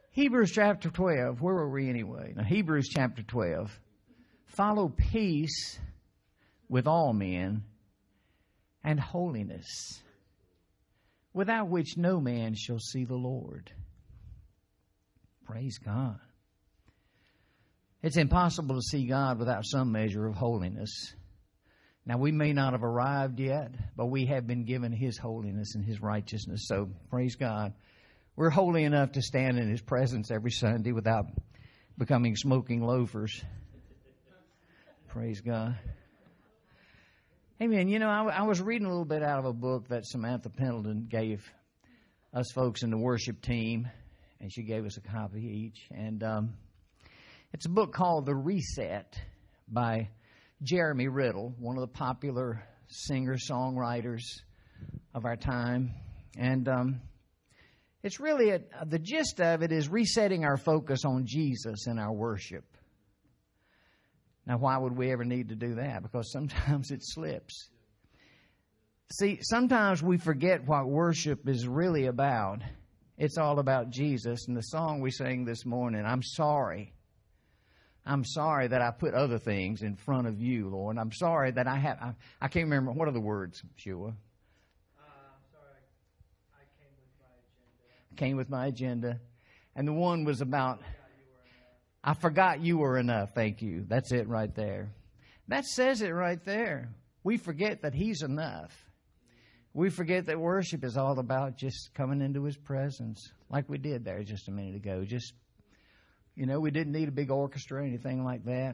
Hebrews chapter 12. Where were we anyway? Now, Hebrews chapter 12. Follow peace with all men and holiness, without which no man shall see the Lord. Praise God. It's impossible to see God without some measure of holiness. Now, we may not have arrived yet, but we have been given His holiness and His righteousness. So, praise God. We're holy enough to stand in His presence every Sunday without becoming smoking loafers. Praise God. Amen. You know, I was reading a little bit out of a book that Samantha Pendleton gave us folks in the worship team, and she gave us a copy each. And it's a book called The Reset by Jeremy Riddle, one of the popular singer-songwriters of our time. And it's really, the gist of it is resetting our focus on Jesus in our worship. Now, why would we ever need to do that? Because sometimes it slips. See, sometimes we forget what worship is really about. It's all about Jesus. And the song we sang this morning, I'm sorry. I'm sorry that I put other things in front of you, Lord. I'm sorry that I can't remember. What are the words, Shua? I'm sorry, I came with my agenda. And the one was about, I forgot you were enough. Thank you. That's it right there. That says it right there. We forget that He's enough. We forget that worship is all about just coming into His presence, like we did there just a minute ago. Just, you know, we didn't need a big orchestra or anything like that.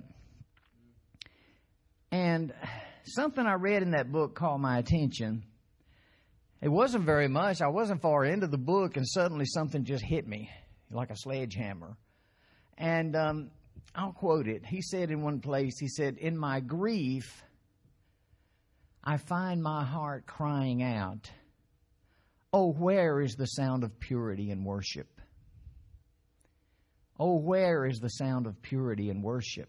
And something I read in that book caught my attention. It wasn't very much. I wasn't far into the book, and suddenly something just hit me like a sledgehammer. And I'll quote it. He said in one place, he said, "In my grief, I find my heart crying out, oh, where is the sound of purity in worship? Oh, where is the sound of purity in worship?"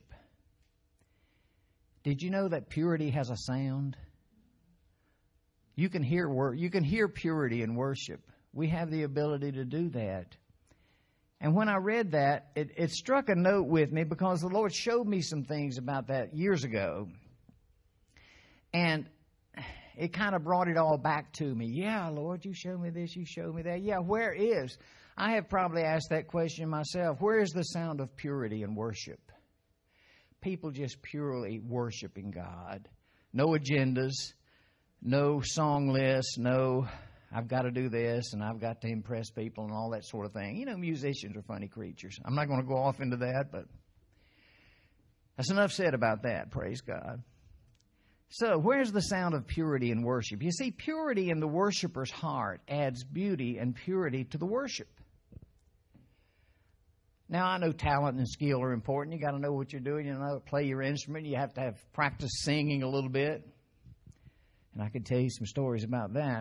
Did you know that purity has a sound? You can hear purity in worship. We have the ability to do that. And when I read that, it struck a note with me because the Lord showed me some things about that years ago. And it kind of brought it all back to me. Yeah, Lord, you showed me this, you showed me that. Yeah, where is? I have probably asked that question myself. Where is the sound of purity in worship? People just purely worshiping God. No agendas, no song lists, no I've got to do this and I've got to impress people and all that sort of thing. You know, musicians are funny creatures. I'm not going to go off into that, but that's enough said about that, praise God. So, where's the sound of purity in worship? You see, purity in the worshiper's heart adds beauty and purity to the worship. Now, I know talent and skill are important. You got to know what you're doing. You know, play your instrument. You have to have practice singing a little bit. And I could tell you some stories about that.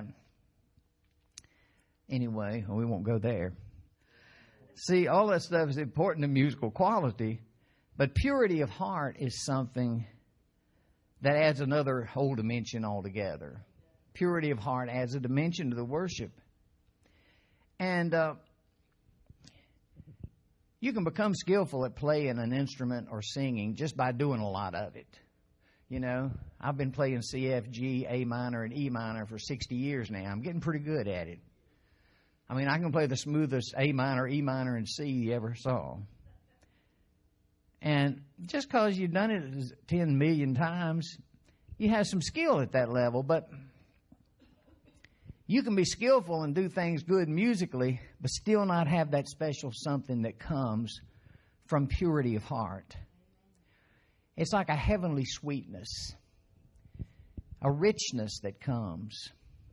Anyway, we won't go there. See, all that stuff is important to musical quality, but purity of heart is something that adds another whole dimension altogether. Purity of heart adds a dimension to the worship. And you can become skillful at playing an instrument or singing just by doing a lot of it. You know, I've been playing C, F, G, A minor, and E minor for 60 years now. I'm getting pretty good at it. I mean, I can play the smoothest A minor, E minor, and C you ever saw. And just because you've done it 10 million times, you have some skill at that level. But you can be skillful and do things good musically, but still not have that special something that comes from purity of heart. It's like a heavenly sweetness, a richness that comes.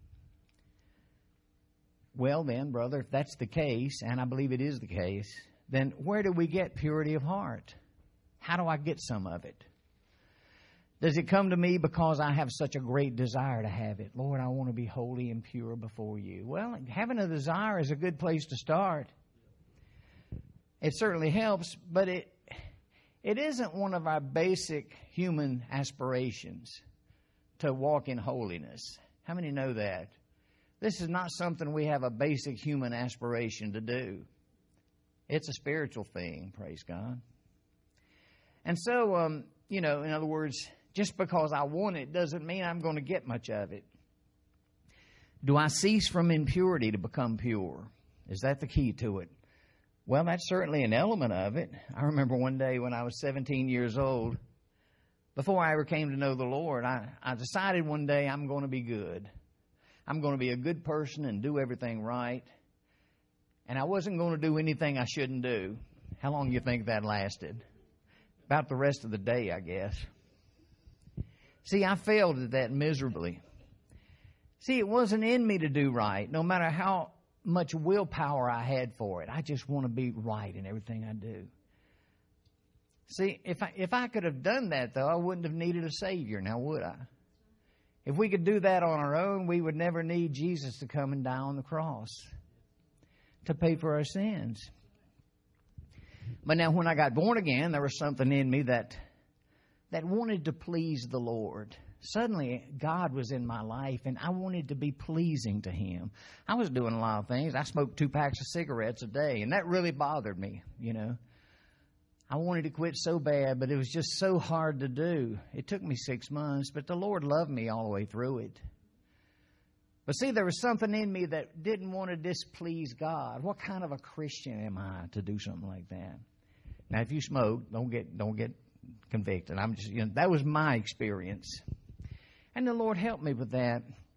Well then, brother, if that's the case, and I believe it is the case, then where do we get purity of heart? How do I get some of it? Does it come to me because I have such a great desire to have it? Lord, I want to be holy and pure before you. Well, having a desire is a good place to start. It certainly helps, but it isn't one of our basic human aspirations to walk in holiness. How many know that? This is not something we have a basic human aspiration to do. It's a spiritual thing, praise God. And so, in other words, just because I want it doesn't mean I'm going to get much of it. Do I cease from impurity to become pure? Is that the key to it? Well, that's certainly an element of it. I remember one day when I was 17 years old, before I ever came to know the Lord, I decided one day I'm going to be good. I'm going to be a good person and do everything right. And I wasn't going to do anything I shouldn't do. How long do you think that lasted? About the rest of the day, I guess. See, I failed at that miserably. See, it wasn't in me to do right, no matter how much willpower I had for it. I just want to be right in everything I do. See, if I could have done that, though, I wouldn't have needed a Savior, now would I? If we could do that on our own, we would never need Jesus to come and die on the cross to pay for our sins. But now when I got born again, there was something in me that wanted to please the Lord. Suddenly, God was in my life, and I wanted to be pleasing to Him. I was doing a lot of things. I smoked 2 packs of cigarettes a day, and that really bothered me, I wanted to quit so bad, but it was just so hard to do. It took me 6 months, but the Lord loved me all the way through it. But see, there was something in me that didn't want to displease God. What kind of a Christian am I to do something like that? Now, if you smoke, don't get convicted. I'm just, that was my experience. And the Lord helped me with that.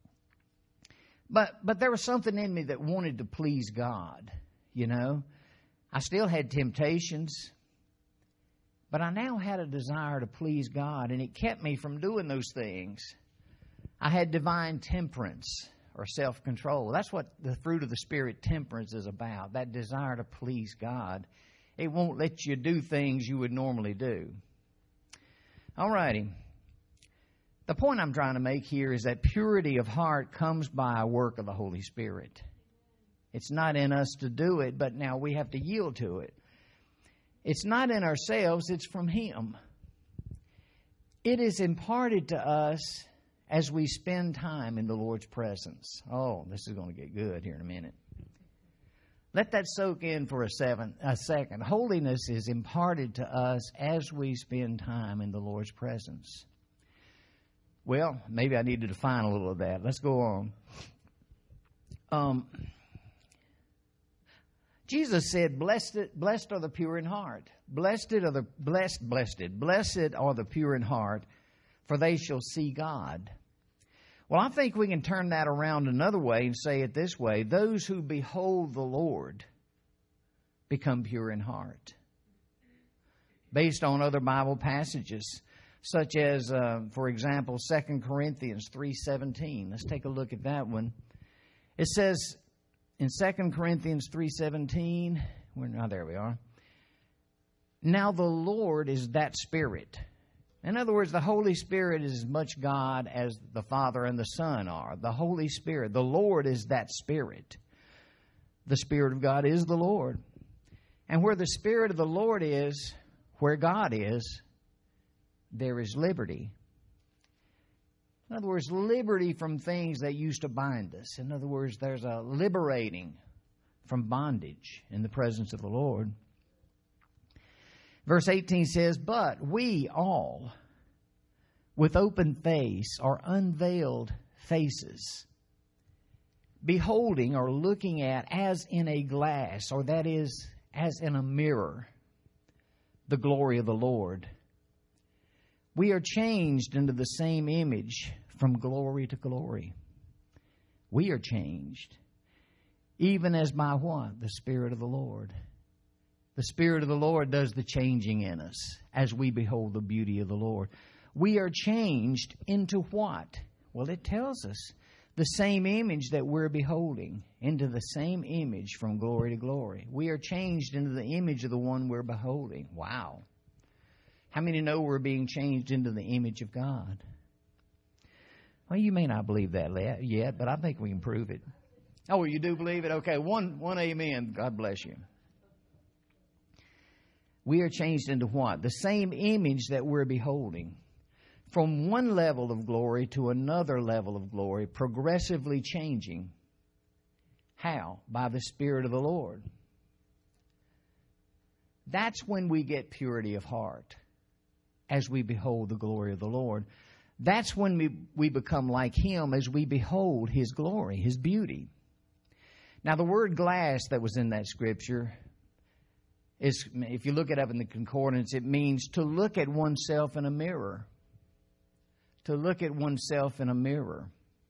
But there was something in me that wanted to please God, I still had temptations, but I now had a desire to please God, and it kept me from doing those things. I had divine temperance or self-control. That's what the fruit of the Spirit, temperance, is about, that desire to please God. It won't let you do things you would normally do. All righty. The point I'm trying to make here is that purity of heart comes by a work of the Holy Spirit. It's not in us to do it, but now we have to yield to it. It's not in ourselves, it's from Him. It is imparted to us as we spend time in the Lord's presence. Oh, this is going to get good here in a minute. Let that soak in for a second. Holiness is imparted to us as we spend time in the Lord's presence. Well, maybe I need to define a little of that. Let's go on. Jesus said, blessed are the pure in heart. Blessed are the pure in heart, for they shall see God. Well, I think we can turn that around another way and say it this way. Those who behold the Lord become pure in heart. Based on other Bible passages, such as, for example, 2 Corinthians 3:17. Let's take a look at that one. It says in 2 Corinthians 3:17, there we are. Now the Lord is that Spirit. In other words, the Holy Spirit is as much God as the Father and the Son are. The Holy Spirit, the Lord is that Spirit. The Spirit of God is the Lord. And where the Spirit of the Lord is, where God is, there is liberty. In other words, liberty from things that used to bind us. In other words, there's a liberating from bondage in the presence of the Lord. Verse 18 says, but we all, with open face or unveiled faces, beholding or looking at as in a glass, or that is, as in a mirror, the glory of the Lord. We are changed into the same image from glory to glory. We are changed, even as by what? The Spirit of the Lord. The Spirit of the Lord does the changing in us as we behold the beauty of the Lord. We are changed into what? Well, it tells us the same image that we're beholding, into the same image from glory to glory. We are changed into the image of the one we're beholding. Wow. How many know we're being changed into the image of God? Well, you may not believe that yet, but I think we can prove it. Oh, you do believe it? Okay, one amen. God bless you. We are changed into what? The same image that we're beholding. From one level of glory to another level of glory, progressively changing. How? By the Spirit of the Lord. That's when we get purity of heart, as we behold the glory of the Lord. That's when we become like Him as we behold His glory, His beauty. Now, the word glass that was in that scripture is, if you look it up in the concordance, it means to look at oneself in a mirror. To look at oneself in a mirror.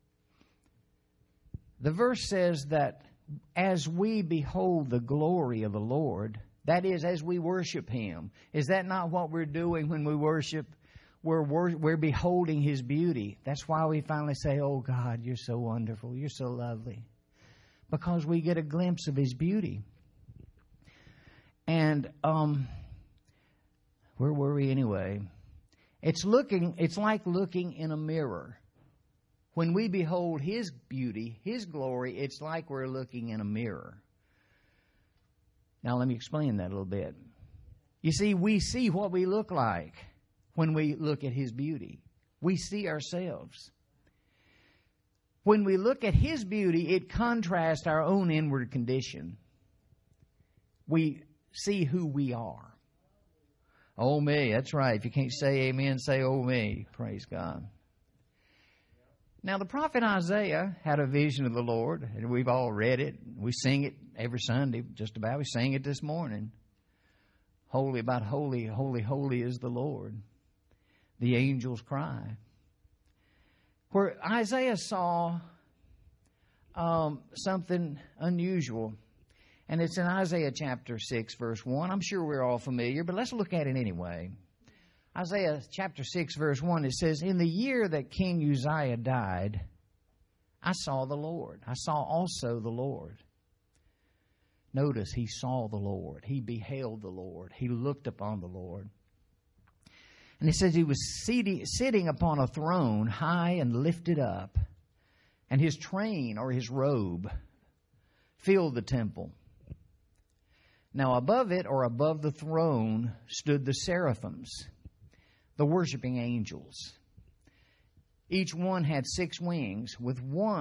The verse says that as we behold the glory of the Lord, that is, as we worship Him. Is that not what we're doing when we worship? We're beholding His beauty. That's why we finally say, "Oh God, you're so wonderful. You're so lovely." Because we get a glimpse of His beauty. And where were we anyway? It's like looking in a mirror. When we behold His beauty, His glory, it's like we're looking in a mirror. Now let me explain that a little bit. You see, we see what we look like when we look at His beauty. We see ourselves. When we look at His beauty, it contrasts our own inward condition. We see who we are. Oh me, that's right. If you can't say amen, say oh me. Praise God. Now the prophet Isaiah had a vision of the Lord, and we've all read it. We sing it every Sunday, just about. We sang it this morning. Holy, about holy, holy, holy is the Lord. The angels cry. Where Isaiah saw something unusual. And it's in Isaiah chapter 6, verse 1. I'm sure we're all familiar, but let's look at it anyway. Isaiah chapter 6, verse 1, it says, "In the year that King Uzziah died, I saw the Lord. I saw also the Lord." Notice, he saw the Lord. He beheld the Lord. He looked upon the Lord. And it says he was sitting upon a throne high and lifted up, and his train, or his robe, filled the temple. Now above it, or above the throne, stood the seraphims, the worshiping angels. Each one had 6 wings. With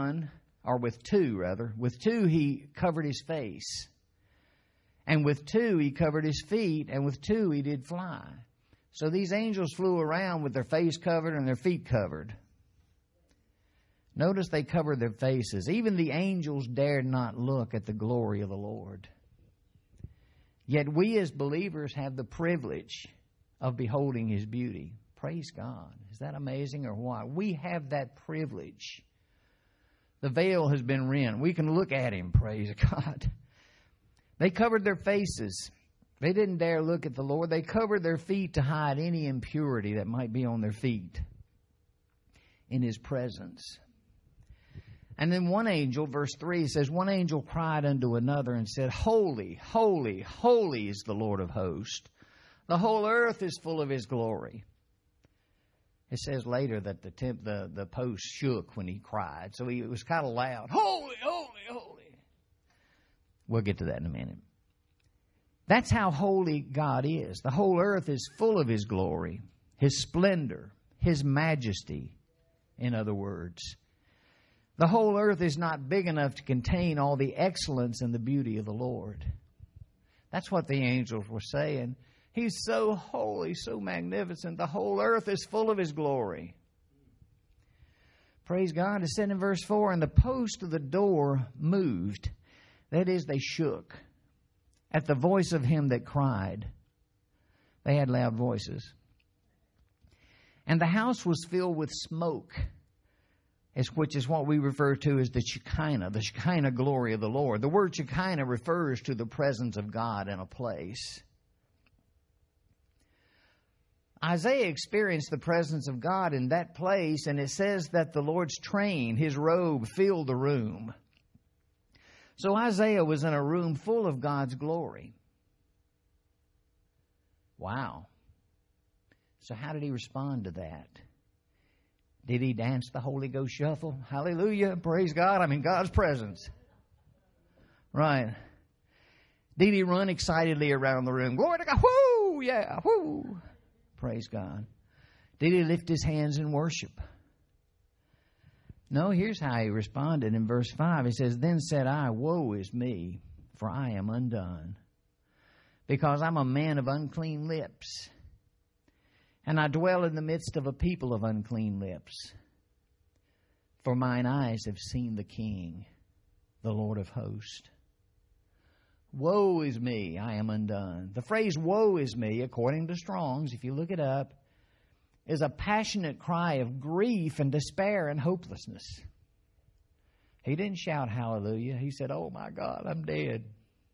two he covered his face. And with 2 he covered his feet, and with 2 he did fly. So these angels flew around with their face covered and their feet covered. Notice they covered their faces. Even the angels dared not look at the glory of the Lord. Yet we as believers have the privilege of beholding His beauty. Praise God. Is that amazing or what? We have that privilege. The veil has been rent. We can look at Him. Praise God. They covered their faces. They didn't dare look at the Lord. They covered their feet to hide any impurity that might be on their feet in His presence. And then one angel, verse 3 says, one angel cried unto another and said, "Holy, holy, holy is the Lord of hosts. The whole earth is full of His glory." It says later that the post shook when he cried. So it was kind of loud. Holy, holy, holy. We'll get to that in a minute. That's how holy God is. The whole earth is full of His glory, His splendor, His majesty, in other words. The whole earth is not big enough to contain all the excellence and the beauty of the Lord. That's what the angels were saying. He's so holy, so magnificent. The whole earth is full of His glory. Praise God. It said in verse 4, "And the post of the door moved." That is, they shook at the voice of him that cried. They had loud voices. "And the house was filled with smoke," which is what we refer to as the Shekinah glory of the Lord. The word Shekinah refers to the presence of God in a place. Isaiah experienced the presence of God in that place, and it says that the Lord's train, His robe, filled the room. So Isaiah was in a room full of God's glory. Wow. So how did he respond to that? Did he dance the Holy Ghost shuffle? Hallelujah. Praise God. I'm in God's presence. Right. Did he run excitedly around the room? Glory to God. Whoo! Yeah. Whoo! Praise God. Did he lift his hands in worship? No, here's how he responded in verse 5. He says, "Then said I, Woe is me, for I am undone. because I'm a man of unclean lips, and I dwell in the midst of a people of unclean lips. For mine eyes have seen the King, the Lord of hosts. Woe is me, I am undone. The phrase woe is me, according to Strong's, if you look it up, is a passionate cry of grief and despair and hopelessness. He didn't shout hallelujah. He said, oh my God, I'm dead.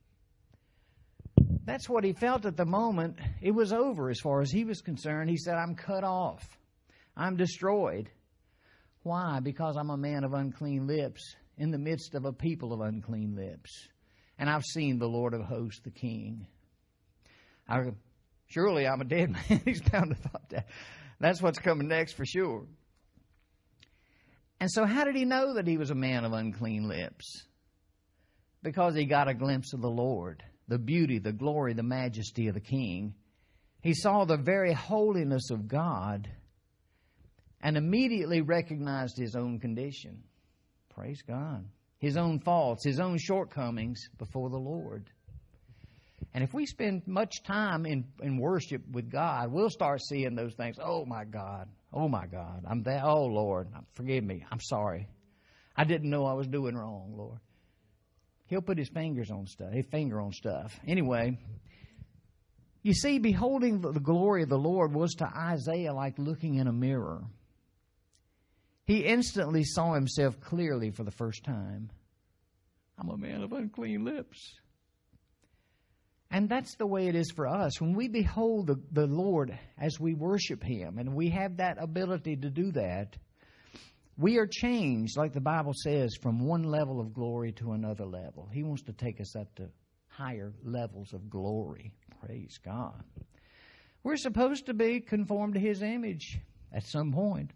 That's what he felt at the moment. It was over as far as he was concerned. He said, I'm cut off. I'm destroyed. Why? Because I'm a man of unclean lips in the midst of a people of unclean lips. And I've seen the Lord of hosts, the King. Surely I'm a dead man. He's bound to thought that. That's what's coming next for sure. And so how did he know that he was a man of unclean lips? Because he got a glimpse of the Lord, the beauty, the glory, the majesty of the King. He saw the very holiness of God and immediately recognized his own condition. Praise God. His own faults, his own shortcomings before the Lord. And if we spend much time in worship with God, we'll start seeing those things. Oh my God. Oh my God. I'm that. Oh Lord, forgive me. I'm sorry. I didn't know I was doing wrong, Lord. He'll put his finger on stuff. Anyway, you see, beholding the glory of the Lord was to Isaiah like looking in a mirror. He instantly saw himself clearly for the first time. I'm a man of unclean lips. And that's the way it is for us. When we behold the Lord as we worship Him, and we have that ability to do that, we are changed, like the Bible says, from one level of glory to another level. He wants to take us up to higher levels of glory. Praise God. We're supposed to be conformed to His image at some point.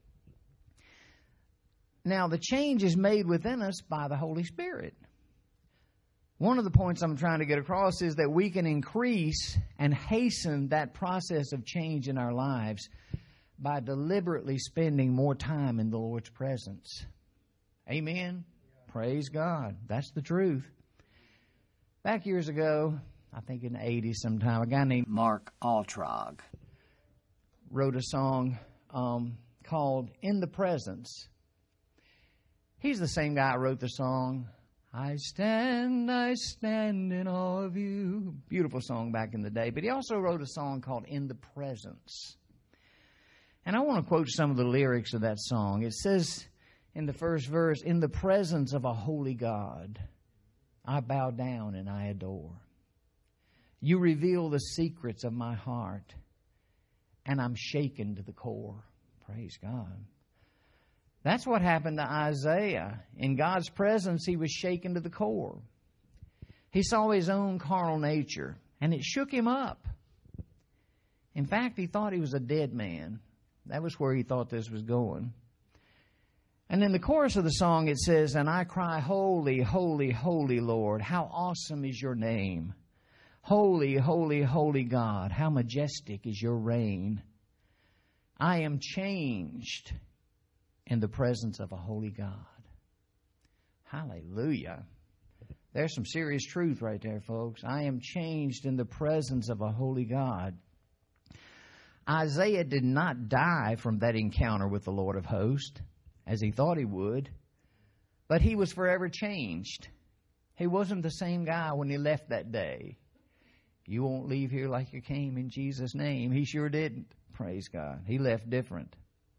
Now, the change is made within us by the Holy Spirit. One of the points I'm trying to get across is that we can increase and hasten that process of change in our lives by deliberately spending more time in the Lord's presence. Amen? Praise God. That's the truth. Back years ago, I think in the 80s sometime, a guy named Mark Altrog wrote a song called In the Presence. He's the same guy who wrote the song, I stand in awe of you. Beautiful song back in the day. But he also wrote a song called In the Presence. And I want to quote some of the lyrics of that song. It says in the first verse, in the presence of a holy God, I bow down and I adore. You reveal the secrets of my heart, and I'm shaken to the core. Praise God. That's what happened to Isaiah. In God's presence, he was shaken to the core. He saw his own carnal nature, and it shook him up. In fact, he thought he was a dead man. That was where he thought this was going. And in the chorus of the song, it says, and I cry, holy, holy, holy Lord, how awesome is your name. Holy, holy, holy God, how majestic is your reign. I am changed in the presence of a holy God. Hallelujah. There's some serious truth right there, folks. I am changed in the presence of a holy God. Isaiah did not die from that encounter with the Lord of hosts, as he thought he would, but he was forever changed. He wasn't the same guy when he left that day. You won't leave here like you came in Jesus' name. He sure didn't. Praise God. He left different.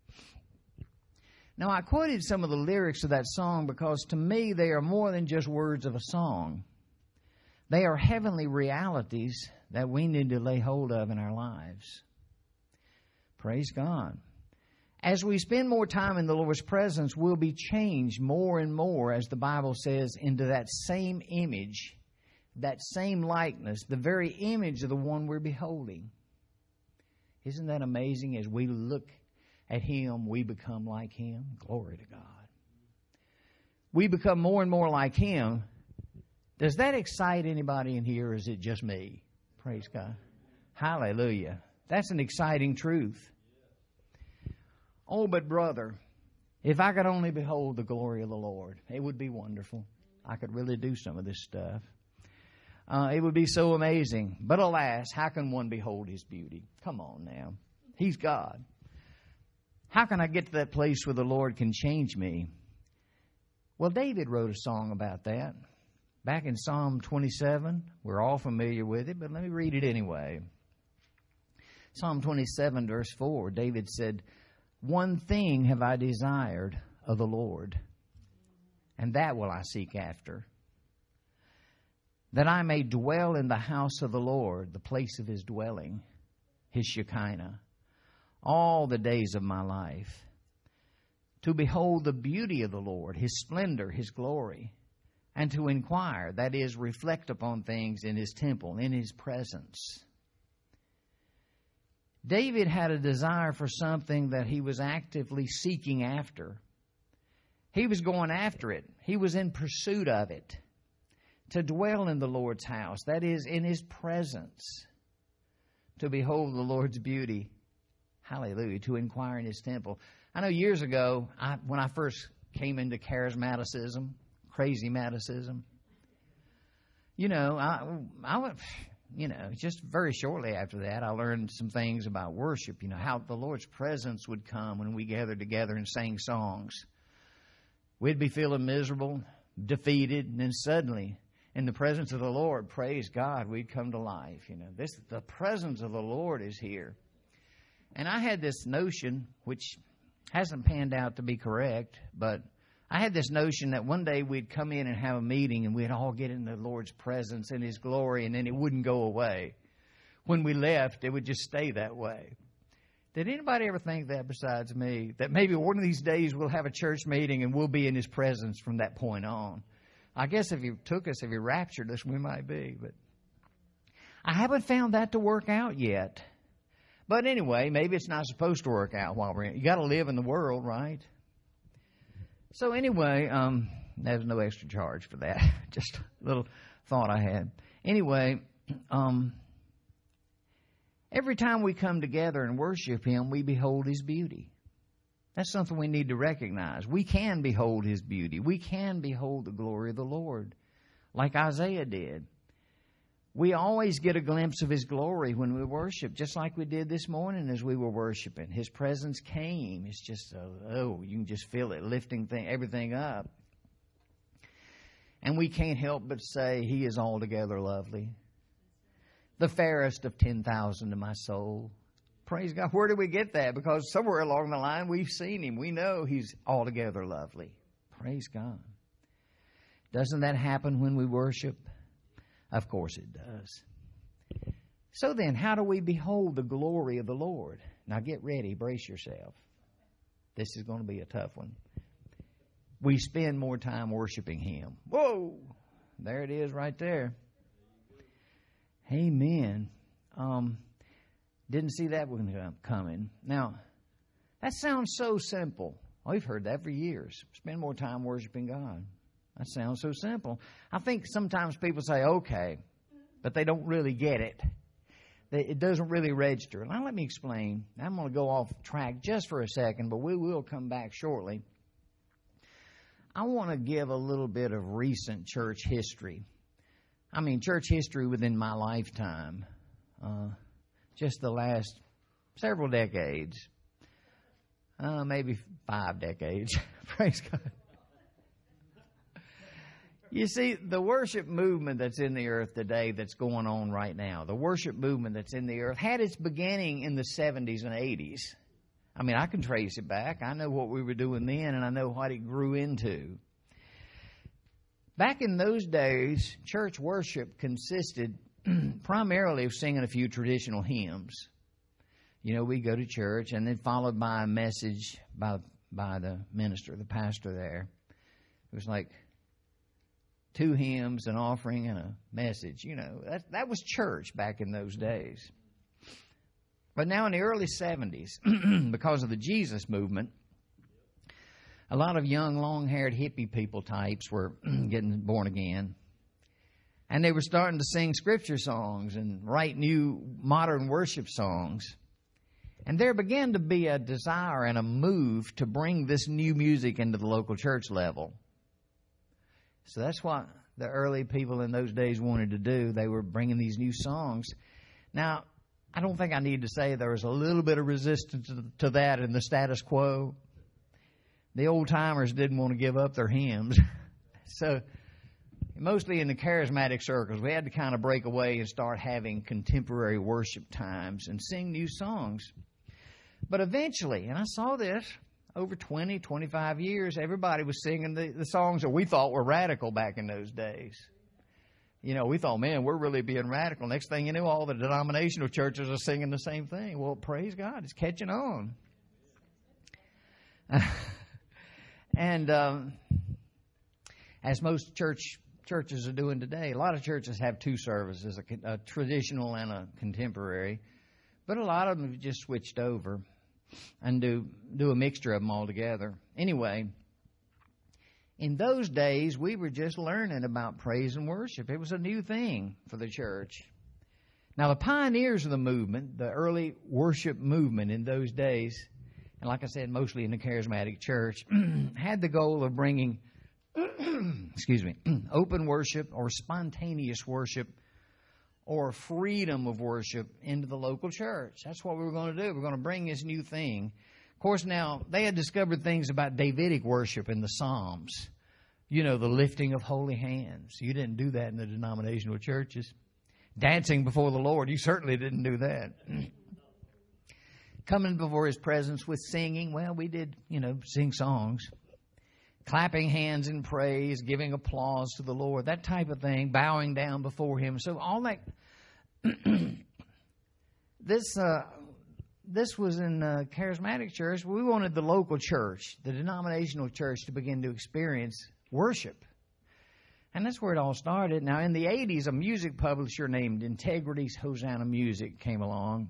Now, I quoted some of the lyrics of that song because to me they are more than just words of a song. They are heavenly realities that we need to lay hold of in our lives. Praise God. As we spend more time in the Lord's presence, we'll be changed more and more, as the Bible says, into that same image, that same likeness, the very image of the one we're beholding. Isn't that amazing? As we look at Him, we become like Him. Glory to God. We become more and more like Him. Does that excite anybody in here, or is it just me? Praise God. Hallelujah. That's an exciting truth. Oh, but brother, if I could only behold the glory of the Lord, it would be wonderful. I could really do some of this stuff. It would be so amazing. But alas, how can one behold His beauty? Come on now. He's God. How can I get to that place where the Lord can change me? Well, David wrote a song about that. Back in Psalm 27, we're all familiar with it, but let me read it anyway. Psalm 27, verse 4, David said, "One thing have I desired of the Lord, and that will I seek after, that I may dwell in the house of the Lord," the place of His dwelling, His Shekinah, "all the days of my life, to behold the beauty of the Lord, His splendor, His glory, and to inquire," that is, reflect upon things in His temple, in His presence. David had a desire for something that he was actively seeking after. He was going after it. He was in pursuit of it. To dwell in the Lord's house, that is, in His presence. To behold the Lord's beauty. Hallelujah. To inquire in His temple. I know years ago, when I first came into charismaticism, crazy maticism, just very shortly after that, I learned some things about worship, how the Lord's presence would come when we gathered together and sang songs. We'd be feeling miserable, defeated, and then suddenly, in the presence of the Lord, praise God, we'd come to life. The presence of the Lord is here. And I had this notion, which hasn't panned out to be correct, but I had this notion that one day we'd come in and have a meeting and we'd all get in the Lord's presence and His glory, and then it wouldn't go away. When we left, it would just stay that way. Did anybody ever think that besides me? That maybe one of these days we'll have a church meeting and we'll be in His presence from that point on. I guess if He took us, if He raptured us, we might be. But I haven't found that to work out yet. But anyway, maybe it's not supposed to work out while we're in it. You got to live in the world, right? So anyway, there's no extra charge for that. Just a little thought I had. Anyway, every time we come together and worship Him, we behold His beauty. That's something we need to recognize. We can behold His beauty. We can behold the glory of the Lord, like Isaiah did. We always get a glimpse of His glory when we worship, just like we did this morning as we were worshiping. His presence came. It's just, you can just feel it lifting everything up. And we can't help but say, He is altogether lovely. The fairest of 10,000 to my soul. Praise God. Where did we get that? Because somewhere along the line we've seen Him. We know He's altogether lovely. Praise God. Doesn't that happen when we worship? Of course it does. So then, how do we behold the glory of the Lord? Now get ready, brace yourself. This is going to be a tough one. We spend more time worshiping Him. Whoa! There it is right there. Amen. Didn't see that one coming. Now, that sounds so simple. We've heard that for years. Spend more time worshiping God. That sounds so simple. I think sometimes people say, okay, but they don't really get it. It doesn't really register. Now, let me explain. I'm going to go off track just for a second, but we will come back shortly. I want to give a little bit of recent church history. I mean, church history within my lifetime. Just the last several decades. Maybe 5 decades. Praise God. You see, the worship movement that's in the earth today, that's going on right now, the worship movement that's in the earth had its beginning in the 70s and 80s. I mean, I can trace it back. I know what we were doing then, and I know what it grew into. Back in those days, church worship consisted primarily of singing a few traditional hymns. We go to church, and then followed by a message by the minister, the pastor there. It was like 2 hymns, an offering, and a message. That was church back in those days. But now in the early 70s, because of the Jesus movement, a lot of young, long-haired hippie people types were getting born again. And they were starting to sing scripture songs and write new modern worship songs. And there began to be a desire and a move to bring this new music into the local church level. So that's what the early people in those days wanted to do. They were bringing these new songs. Now, I don't think I need to say there was a little bit of resistance to that in the status quo. The old-timers didn't want to give up their hymns. So, mostly in the charismatic circles, we had to kind of break away and start having contemporary worship times and sing new songs. But eventually, and I saw this over 20, 25 years, everybody was singing the songs that we thought were radical back in those days. You know, we thought, man, we're really being radical. Next thing you know, all the denominational churches are singing the same thing. Well, praise God, it's catching on. And as most churches are doing today, a lot of churches have two services, a traditional and a contemporary. But a lot of them have just switched over and do a mixture of them all together. Anyway, in those days, we were just learning about praise and worship. It was a new thing for the church. Now, the pioneers of the movement, the early worship movement in those days, and like I said, mostly in the charismatic church, had the goal of bringing, open worship or spontaneous worship or freedom of worship into the local church. That's what we were going to do. We're going to bring this new thing. Of course, now, they had discovered things about Davidic worship in the Psalms. You know, the lifting of holy hands. You didn't do that in the denominational churches. Dancing before the Lord, you certainly didn't do that. Coming before His presence with singing, well, we did, sing songs. Clapping hands in praise, giving applause to the Lord, that type of thing, bowing down before Him. So all that, this was in charismatic church. We wanted the local church, the denominational church, to begin to experience worship. And that's where it all started. Now, in the 80s, a music publisher named Integrity's Hosanna Music came along.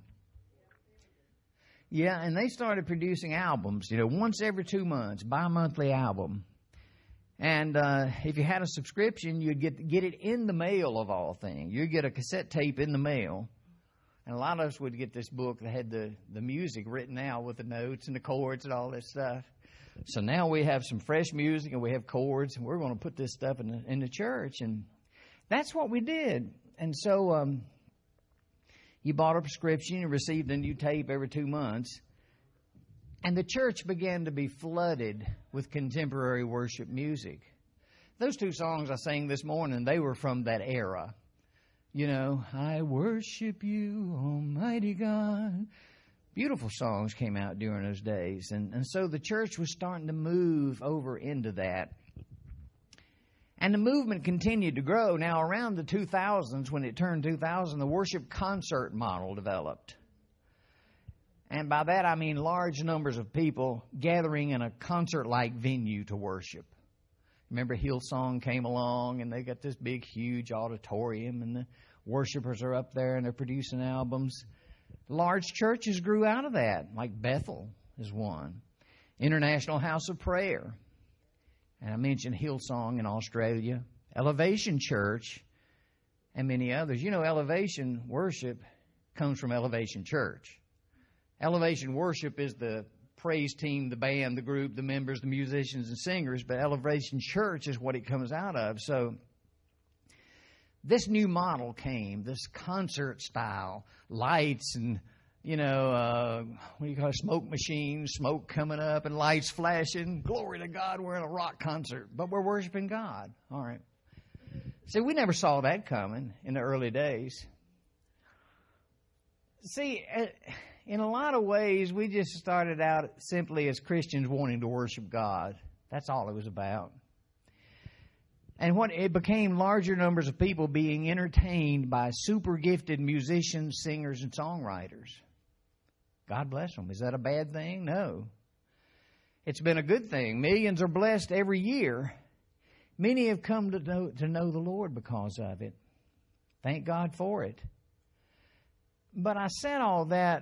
Yeah, and they started producing albums, once every 2 months, bi-monthly album. And if you had a subscription, you'd get it in the mail, of all things. You'd get a cassette tape in the mail. And a lot of us would get this book that had the music written out with the notes and the chords and all this stuff. So now we have some fresh music and we have chords, and we're going to put this stuff in the church. And that's what we did. And so you bought a prescription, you received a new tape every 2 months. And the church began to be flooded with contemporary worship music. Those 2 songs I sang this morning, they were from that era. I worship you, Almighty God. Beautiful songs came out during those days. And so the church was starting to move over into that. And the movement continued to grow. Now, around the 2000s, when it turned 2000, the worship concert model developed. And by that, I mean large numbers of people gathering in a concert-like venue to worship. Remember, Hillsong came along, and they got this big, huge auditorium, and the worshipers are up there, and they're producing albums. Large churches grew out of that, like Bethel is one. International House of Prayer. And I mentioned Hillsong in Australia. Elevation Church, and many others. Elevation worship comes from Elevation Church. Elevation worship is the praise team, the band, the group, the members, the musicians and singers, but Elevation Church is what it comes out of. So this new model came, this concert style, lights and, smoke machines, smoke coming up and lights flashing. Glory to God, we're in a rock concert, but we're worshiping God. All right. See, we never saw that coming in the early days. See, in a lot of ways, we just started out simply as Christians wanting to worship God. That's all it was about. And it became larger numbers of people being entertained by super gifted musicians, singers, and songwriters. God bless them. Is that a bad thing? No. It's been a good thing. Millions are blessed every year. Many have come to know the Lord because of it. Thank God for it. But I said all that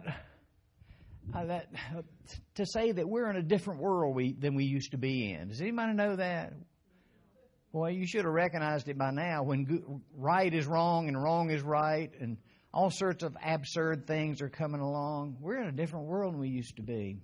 to say that we're in a different world than we used to be in. Does anybody know that? Well, you should have recognized it by now when right is wrong and wrong is right and all sorts of absurd things are coming along. We're in a different world than we used to be.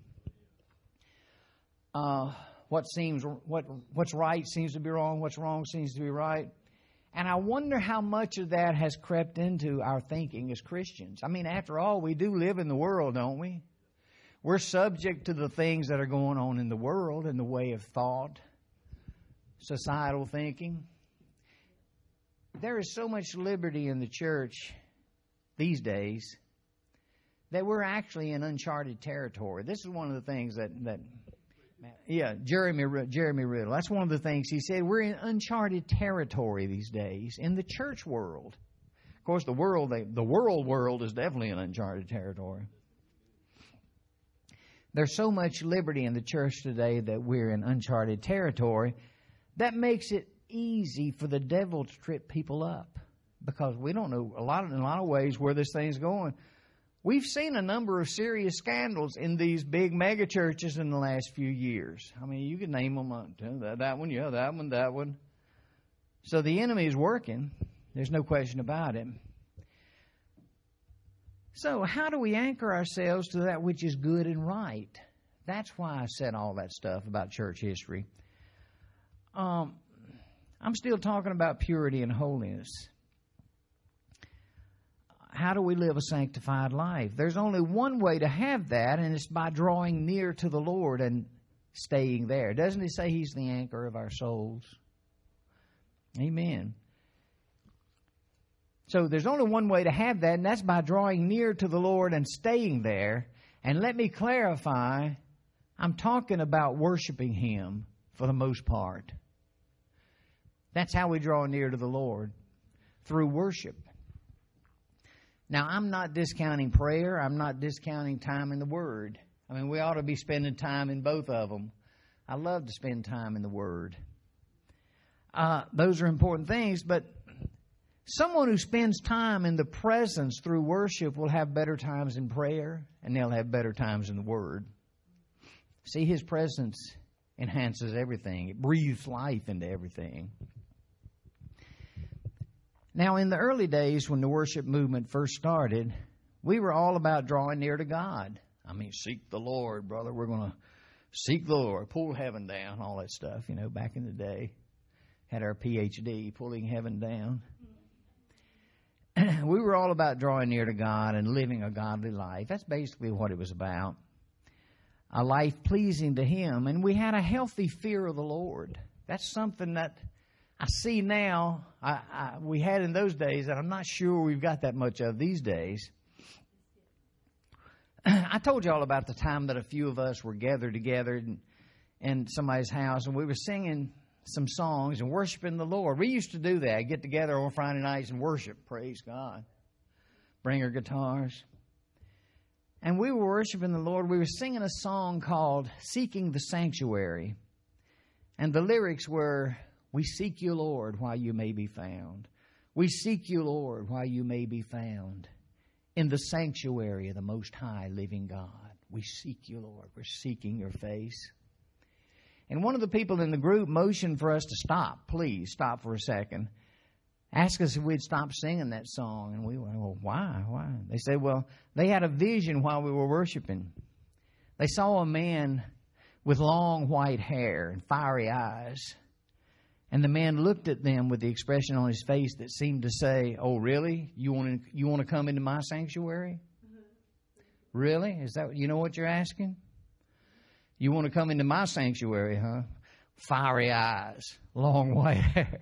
What's right seems to be wrong. What's wrong seems to be right. And I wonder how much of that has crept into our thinking as Christians. I mean, after all, we do live in the world, don't we? We're subject to the things that are going on in the world in the way of thought, societal thinking. There is so much liberty in the church these days that we're actually in uncharted territory. This is one of the things that Jeremy Riddle, that's one of the things he said. We're in uncharted territory these days in the church world. Of course, the world is definitely in uncharted territory. There's so much liberty in the church today that we're in uncharted territory. That makes it easy for the devil to trip people up because we don't know in a lot of ways where this thing's going. We've seen a number of serious scandals in these big mega churches in the last few years. I mean, you could name them. That one, that one. So the enemy is working. There's no question about it. So how do we anchor ourselves to that which is good and right? That's why I said all that stuff about church history. I'm still talking about purity and holiness. How do we live a sanctified life? There's only one way to have that, and it's by drawing near to the Lord and staying there. Doesn't He say He's the anchor of our souls? Amen. So there's only one way to have that, and that's by drawing near to the Lord and staying there. And let me clarify, I'm talking about worshiping Him for the most part. That's how we draw near to the Lord, through worship. Now, I'm not discounting prayer. I'm not discounting time in the Word. I mean, we ought to be spending time in both of them. I love to spend time in the Word. Those are important things, but someone who spends time in the presence through worship will have better times in prayer, and they'll have better times in the Word. See, His presence enhances everything. It breathes life into everything. Now, in the early days when the worship movement first started, we were all about drawing near to God. I mean, seek the Lord, brother. We're going to seek the Lord, pull heaven down, all that stuff, back in the day. Had our PhD, pulling heaven down. We were all about drawing near to God and living a godly life. That's basically what it was about. A life pleasing to Him. And we had a healthy fear of the Lord. That's something that I see now, we had in those days, and I'm not sure we've got that much of these days. I told you all about the time that a few of us were gathered together in somebody's house, and we were singing some songs and worshiping the Lord. We used to do that, get together on Friday nights and worship, praise God. Bring our guitars. And we were worshiping the Lord. We were singing a song called Seeking the Sanctuary. And the lyrics were, we seek you, Lord, while you may be found. We seek you, Lord, while you may be found. In the sanctuary of the Most High living God. We seek you, Lord. We're seeking your face. And one of the people in the group motioned for us to stop. Please, stop for a second. Asked us if we'd stop singing that song. And we went, well, why? Why? They said, well, they had a vision while we were worshiping. They saw a man with long white hair and fiery eyes. And the man looked at them with the expression on his face that seemed to say, oh, really? You want to come into my sanctuary? Really? Is that what you're asking? You want to come into my sanctuary, huh? Fiery eyes, long white hair.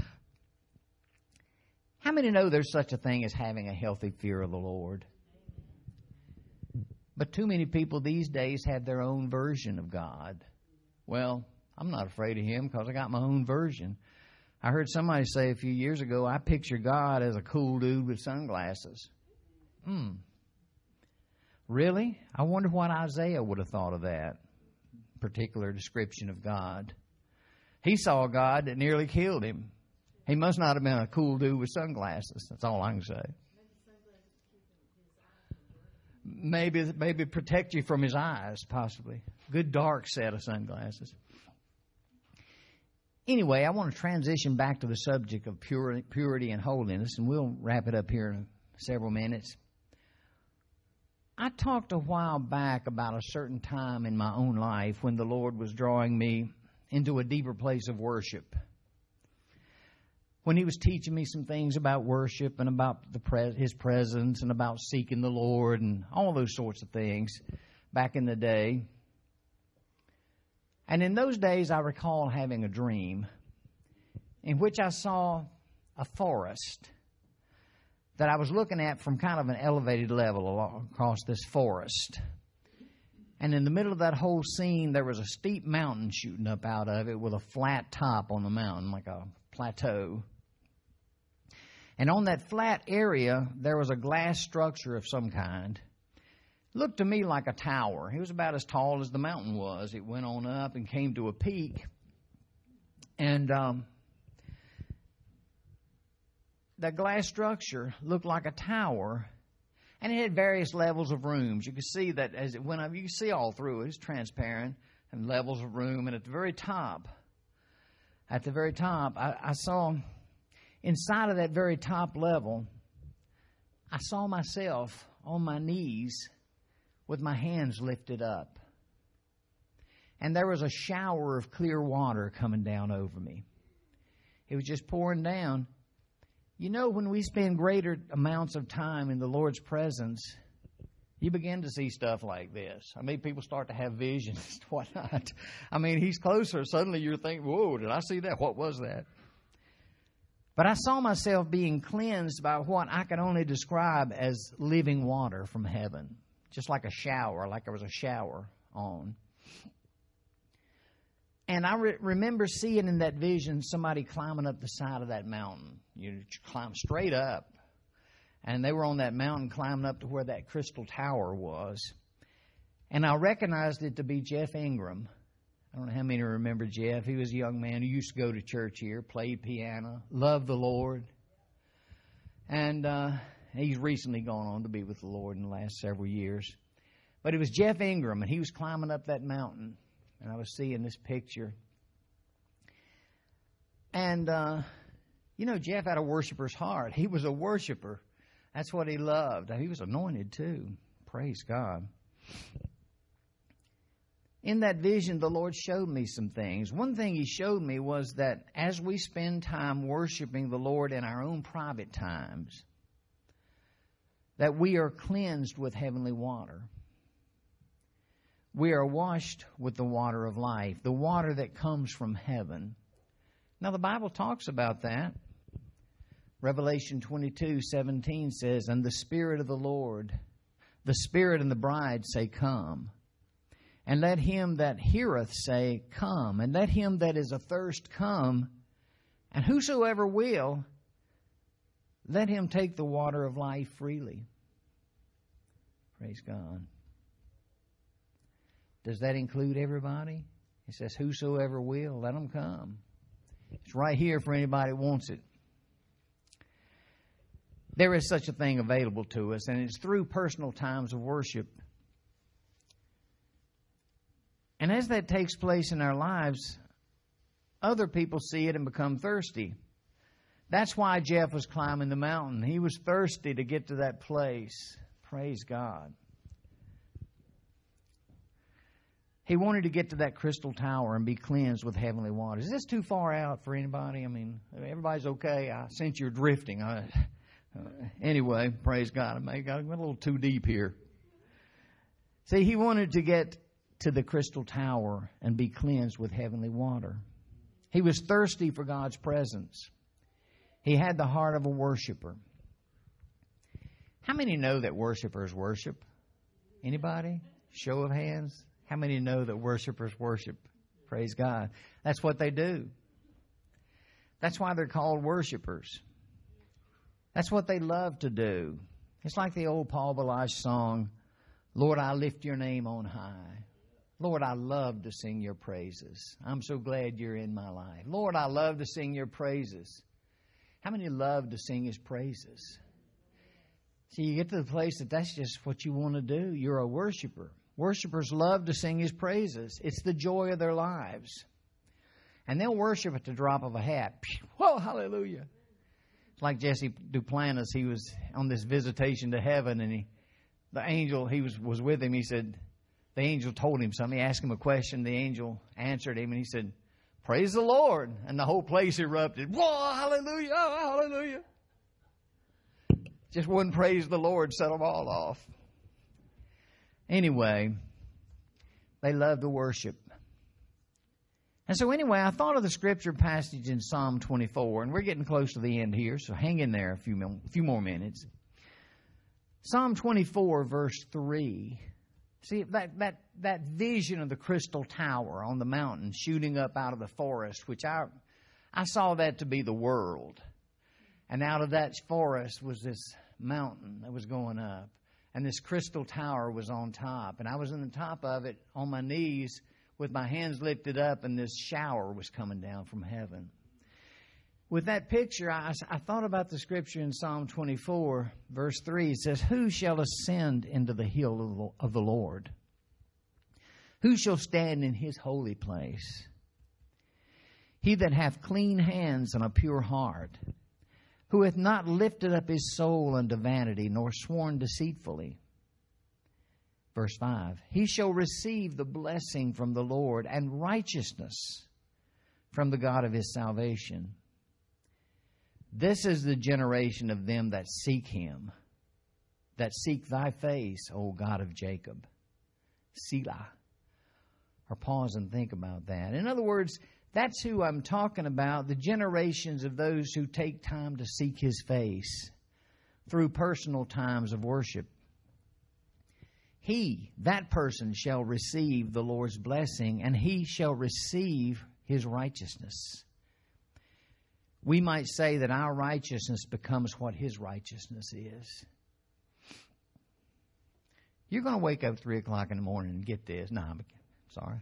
How many know there's such a thing as having a healthy fear of the Lord? But too many people these days have their own version of God. Well, I'm not afraid of Him because I got my own version. I heard somebody say a few years ago, I picture God as a cool dude with sunglasses. Really? I wonder what Isaiah would have thought of that particular description of God. He saw God that nearly killed him. He must not have been a cool dude with sunglasses. That's all I can say. Maybe protect you from his eyes, possibly. Good dark set of sunglasses. Anyway, I want to transition back to the subject of purity and holiness, and we'll wrap it up here in several minutes. I talked a while back about a certain time in my own life when the Lord was drawing me into a deeper place of worship. when he was teaching me some things about worship and about his presence and about seeking the Lord and all those sorts of things back in the day. And in those days, I recall having a dream in which I saw a forest that I was looking at from kind of an elevated level across this forest. And in the middle of that whole scene, there was a steep mountain shooting up out of it with a flat top on the mountain, like a plateau. And on that flat area, there was a glass structure of some kind. It looked to me like a tower. It was about as tall as the mountain was. It went on up and came to a peak. And the glass structure looked like a tower. And it had various levels of rooms. You could see that as it went up, you could see all through it. It's transparent and levels of room. And at the very top, I saw inside of that very top level, I saw myself on my knees with my hands lifted up. And there was a shower of clear water coming down over me. It was just pouring down. You know, when we spend greater amounts of time in the Lord's presence, you begin to see stuff like this. I mean, people start to have visions, whatnot. I mean, He's closer. Suddenly you're thinking, whoa, did I see that? What was that? But I saw myself being cleansed by what I can only describe as living water from heaven. Just like a shower, like there was a shower on. And I remember seeing in that vision somebody climbing up the side of that mountain. You climb straight up. And they were on that mountain climbing up to where that crystal tower was. And I recognized it to be Jeff Ingram. I don't know how many remember Jeff. He was a young man who used to go to church here, played piano, loved the Lord. And he's recently gone on to be with the Lord in the last several years. But it was Jeff Ingram, and he was climbing up that mountain. And I was seeing this picture. And, Jeff had a worshiper's heart. He was a worshiper. That's what he loved. He was anointed too. Praise God. In that vision, the Lord showed me some things. One thing He showed me was that as we spend time worshiping the Lord in our own private times, that we are cleansed with heavenly water. We are washed with the water of life, the water that comes from heaven. Now, the Bible talks about that. Revelation 22:17 says, "And the Spirit of the Lord, the Spirit and the bride say, Come. And let him that heareth say, Come. And let him that is athirst come. And whosoever will, let him take the water of life freely." Praise God. Does that include everybody? It says, whosoever will, let them come. It's right here for anybody who wants it. There is such a thing available to us, and it's through personal times of worship. And as that takes place in our lives, other people see it and become thirsty. That's why Jeff was climbing the mountain. He was thirsty to get to that place. Praise God. He wanted to get to that crystal tower and be cleansed with heavenly water. Is this too far out for anybody? I mean, everybody's okay. I sense you're drifting. Anyway, praise God. I may have got a little too deep here. See, he wanted to get to the crystal tower and be cleansed with heavenly water. He was thirsty for God's presence. He had the heart of a worshiper. How many know that worshipers worship? Anybody? Show of hands. How many know that worshipers worship? Praise God. That's what they do. That's why they're called worshipers. That's what they love to do. It's like the old Paul Balash song, Lord, I lift your name on high. Lord, I love to sing your praises. I'm so glad you're in my life. Lord, I love to sing your praises. How many love to sing His praises? See, you get to the place that that's just what you want to do. You're a worshiper. Worshipers love to sing His praises. It's the joy of their lives. And they'll worship at the drop of a hat. Whoa, hallelujah. It's like Jesse Duplantis. He was on this visitation to heaven, and the angel, he was with him. He said, the angel told him something. He asked him a question. The angel answered him, and he said, praise the Lord. And the whole place erupted. Whoa, hallelujah, hallelujah. Just one praise the Lord set them all off. Anyway, they love to worship. And so anyway, I thought of the scripture passage in Psalm 24, and we're getting close to the end here, so hang in there a few more minutes. Psalm 24, verse 3. See, that vision of the crystal tower on the mountain shooting up out of the forest, which I saw that to be the world. And out of that forest was this mountain that was going up. And this crystal tower was on top. And I was on the top of it on my knees with my hands lifted up, and this shower was coming down from heaven. With that picture, I thought about the scripture in Psalm 24, verse 3. It says, "Who shall ascend into the hill of the Lord? Who shall stand in his holy place? He that hath clean hands and a pure heart, who hath not lifted up his soul unto vanity, nor sworn deceitfully." Verse 5, "He shall receive the blessing from the Lord and righteousness from the God of his salvation. This is the generation of them that seek him, that seek thy face, O God of Jacob." Selah. Or pause and think about that. In other words, that's who I'm talking about, the generations of those who take time to seek his face through personal times of worship. That person shall receive the Lord's blessing, and he shall receive his righteousness. We might say that our righteousness becomes what his righteousness is. You're going to wake up 3 o'clock in the morning and get this. No, I'm sorry.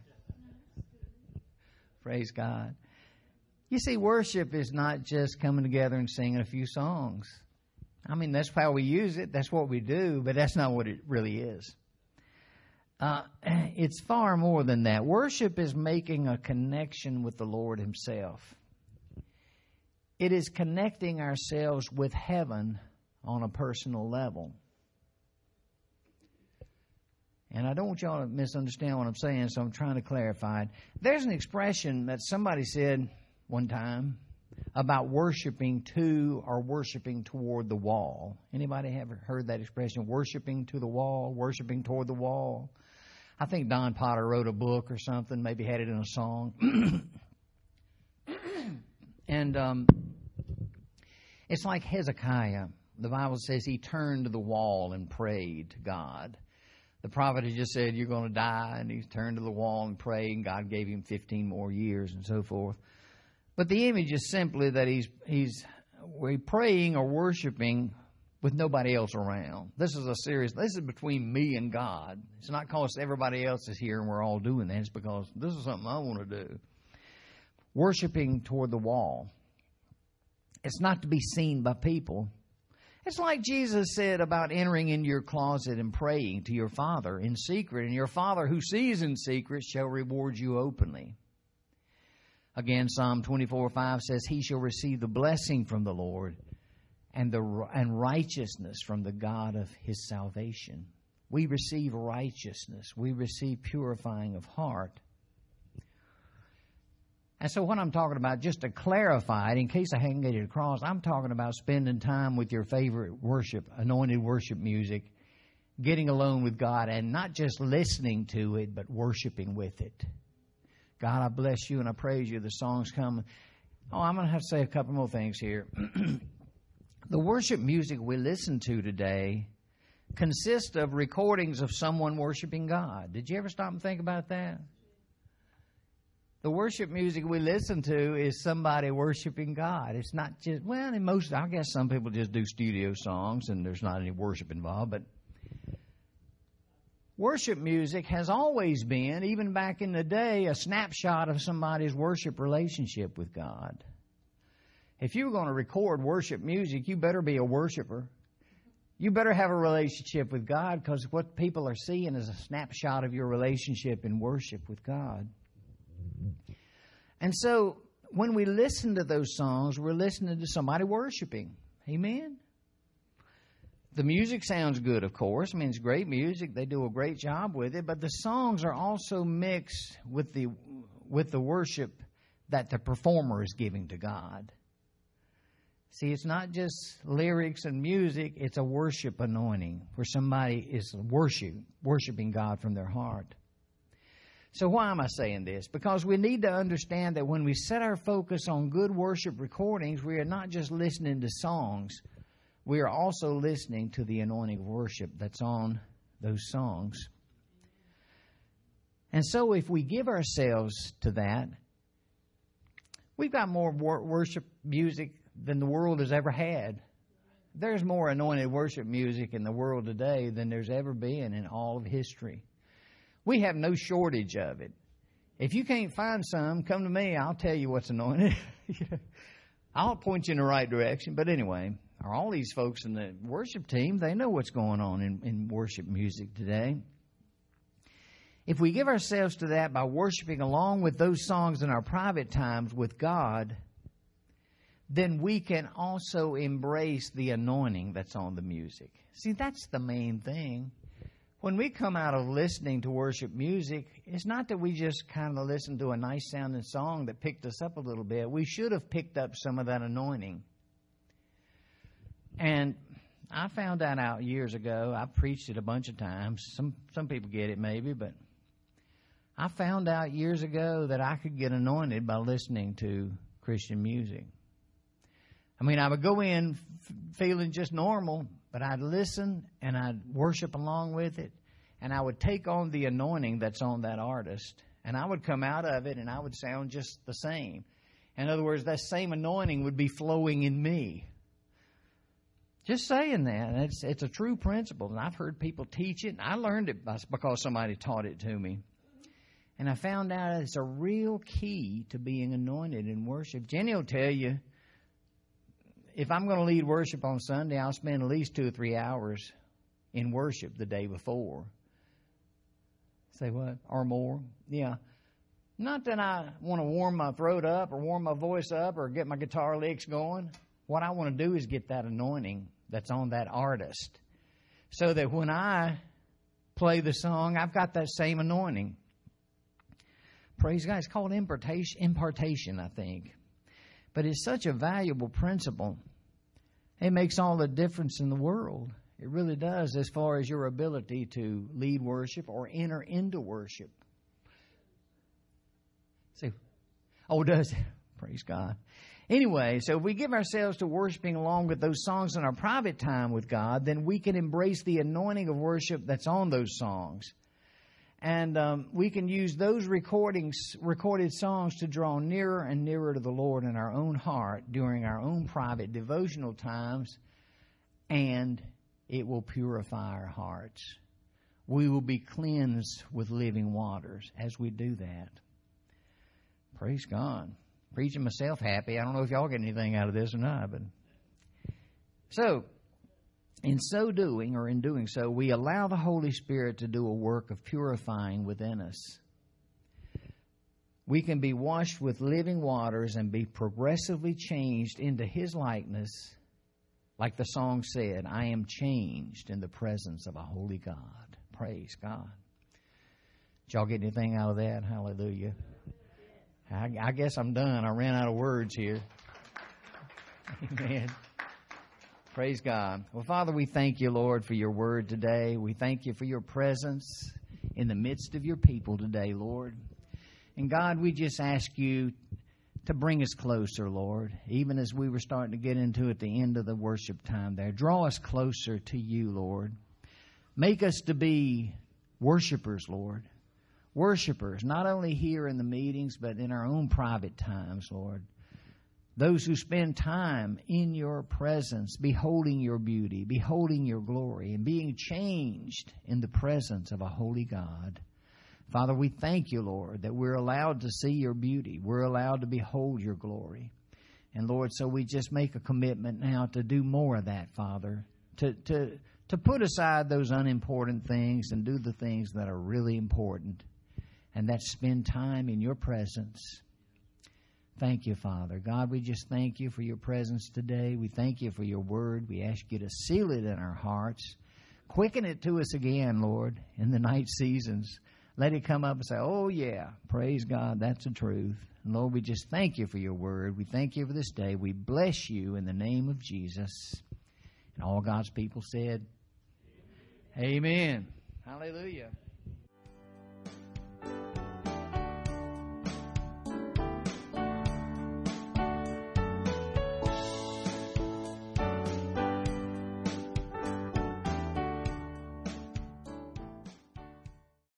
Praise God. You see, worship is not just coming together and singing a few songs. I mean, that's how we use it. That's what we do, but that's not what it really is. It's far more than that. Worship is making a connection with the Lord himself. It is connecting ourselves with heaven on a personal level. And I don't want y'all to misunderstand what I'm saying, so I'm trying to clarify it. There's an expression that somebody said one time about worshiping to or worshiping toward the wall. Anybody ever heard that expression? Worshiping to the wall, worshiping toward the wall. I think Don Potter wrote a book or something, maybe had it in a song. And it's like Hezekiah. The Bible says he turned to the wall and prayed to God. The prophet had just said, "You're going to die," and he turned to the wall and prayed, and God gave him 15 more years and so forth. But the image is simply that he's praying or worshiping with nobody else around. This is between me and God. It's not because everybody else is here and we're all doing that. It's because this is something I want to do. Worshiping toward the wall. It's not to be seen by people. It's like Jesus said about entering into your closet and praying to your Father in secret, and your Father who sees in secret shall reward you openly. Again, Psalm 24:5 says, "He shall receive the blessing from the Lord and righteousness from the God of his salvation." We receive righteousness. We receive purifying of heart. And so what I'm talking about, just to clarify it, in case I hadn't get it across, I'm talking about spending time with your favorite worship, anointed worship music, getting alone with God, and not just listening to it, but worshiping with it. God, I bless you and I praise you. The songs come. I'm going to have to say a couple more things here. The worship music we listen to today consists of recordings of someone worshiping God. Did you ever stop and think about that? The worship music we listen to is somebody worshiping God. It's not just, I guess some people just do studio songs and there's not any worship involved, but worship music has always been, even back in the day, a snapshot of somebody's worship relationship with God. If you were going to record worship music, you better be a worshiper. You better have a relationship with God, because what people are seeing is a snapshot of your relationship in worship with God. And so when we listen to those songs, we're listening to somebody worshiping. Amen? The music sounds good, of course. I mean, it's great music. They do a great job with it. But the songs are also mixed with the worship that the performer is giving to God. See, it's not just lyrics and music, it's a worship anointing where somebody is worshiping God from their heart. So why am I saying this? Because we need to understand that when we set our focus on good worship recordings, we are not just listening to songs, we are also listening to the anointing of worship that's on those songs. And so if we give ourselves to that, we've got more worship music than the world has ever had. There's more anointed worship music in the world today than there's ever been in all of history. We have no shortage of it. If you can't find some, come to me. I'll tell you what's anointed. I'll point you in the right direction. But anyway, all these folks in the worship team, they know what's going on in worship music today. If we give ourselves to that by worshiping along with those songs in our private times with God, then we can also embrace the anointing that's on the music. See, that's the main thing. When we come out of listening to worship music, it's not that we just kind of listen to a nice sounding song that picked us up a little bit. We should have picked up some of that anointing. And I found that out years ago. I preached it a bunch of times. Some people get it maybe, but I found out years ago that I could get anointed by listening to Christian music. I mean, I would go in feeling just normal, but I'd listen and I'd worship along with it, and I would take on the anointing that's on that artist, and I would come out of it and I would sound just the same. In other words, that same anointing would be flowing in me. Just saying that. It's a true principle, and I've heard people teach it, and I learned it because somebody taught it to me. And I found out it's a real key to being anointed in worship. Jenny will tell you, if I'm going to lead worship on Sunday, I'll spend at least 2 or 3 hours in worship the day before. Say what? Or more? Yeah. Not that I want to warm my throat up or warm my voice up or get my guitar licks going. What I want to do is get that anointing that's on that artist, so that when I play the song, I've got that same anointing. Praise God. It's called impartation, I think. But it's such a valuable principle. It makes all the difference in the world. It really does, as far as your ability to lead worship or enter into worship. See, does it? Praise God. Anyway, so if we give ourselves to worshiping along with those songs in our private time with God, then we can embrace the anointing of worship that's on those songs. And we can use those recorded songs to draw nearer and nearer to the Lord in our own heart during our own private devotional times, and it will purify our hearts. We will be cleansed with living waters as we do that. Praise God. Preaching myself happy. I don't know if y'all get anything out of this or not, but so in doing so, we allow the Holy Spirit to do a work of purifying within us. We can be washed with living waters and be progressively changed into His likeness, like the song said, I am changed in the presence of a holy God. Praise God. Did y'all get anything out of that? Hallelujah. I guess I'm done. I ran out of words here. Amen. Praise God. Well, Father, we thank you, Lord, for your word today. We thank you for your presence in the midst of your people today, Lord. And God, we just ask you to bring us closer, Lord, even as we were starting to get into at the end of the worship time there. Draw us closer to you, Lord. Make us to be worshipers, Lord. Worshipers, not only here in the meetings, but in our own private times, Lord. Those who spend time in your presence, beholding your beauty, beholding your glory, and being changed in the presence of a holy God. Father, we thank you, Lord, that we're allowed to see your beauty. We're allowed to behold your glory. And Lord, so we just make a commitment now to do more of that, Father, to put aside those unimportant things and do the things that are really important. And that's spend time in your presence. Thank you, Father. God, we just thank you for your presence today. We thank you for your word. We ask you to seal it in our hearts. Quicken it to us again, Lord, in the night seasons. let it come up and say, oh, yeah, praise God, that's the truth. And Lord, we just thank you for your word. We thank you for this day. We bless you in the name of Jesus. And all God's people said, Amen. Hallelujah.